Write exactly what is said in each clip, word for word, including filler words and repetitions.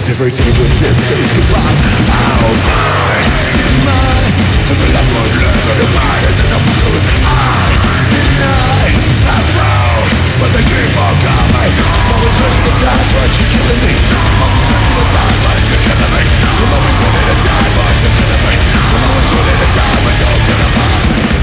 Is every day with this face goodbye? Oh my, must to the love of love of the mind. This is a fucking I deny, I fall, but they keep on coming. Always ready to die, but you're killing me. Always ready to die, but you're killing me. I'm always ready to die, but you're killing me. I'm always ready to die, but you're killing me.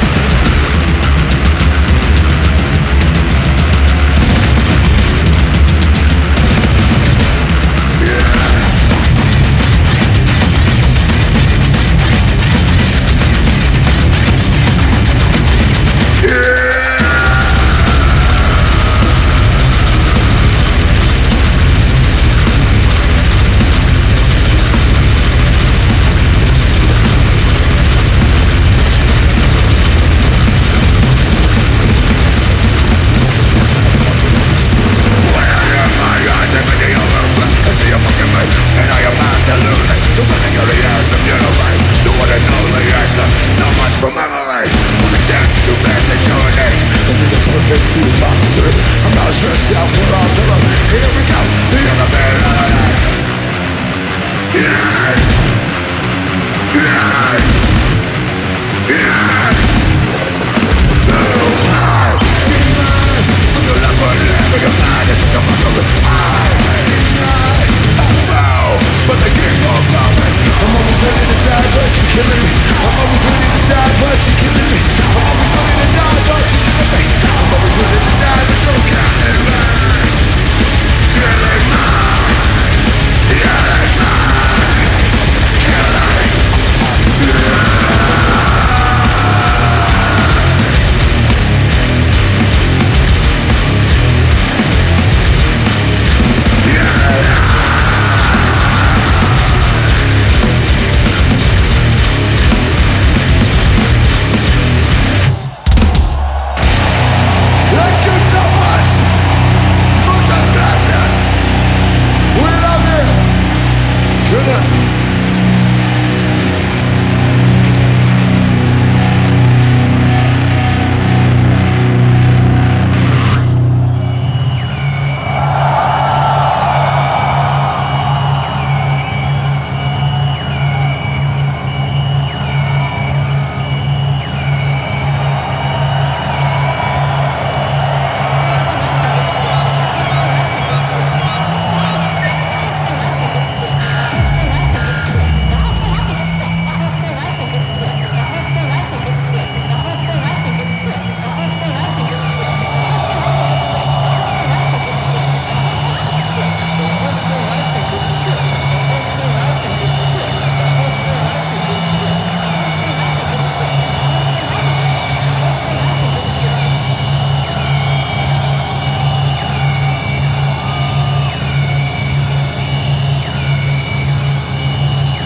I'm not stressed out for all to look. Here we go, the other man. Yeah, yeah, yeah. No, I deny. I'm no longer living a man. This is a fucking I deny. I fall, but they keep on coming.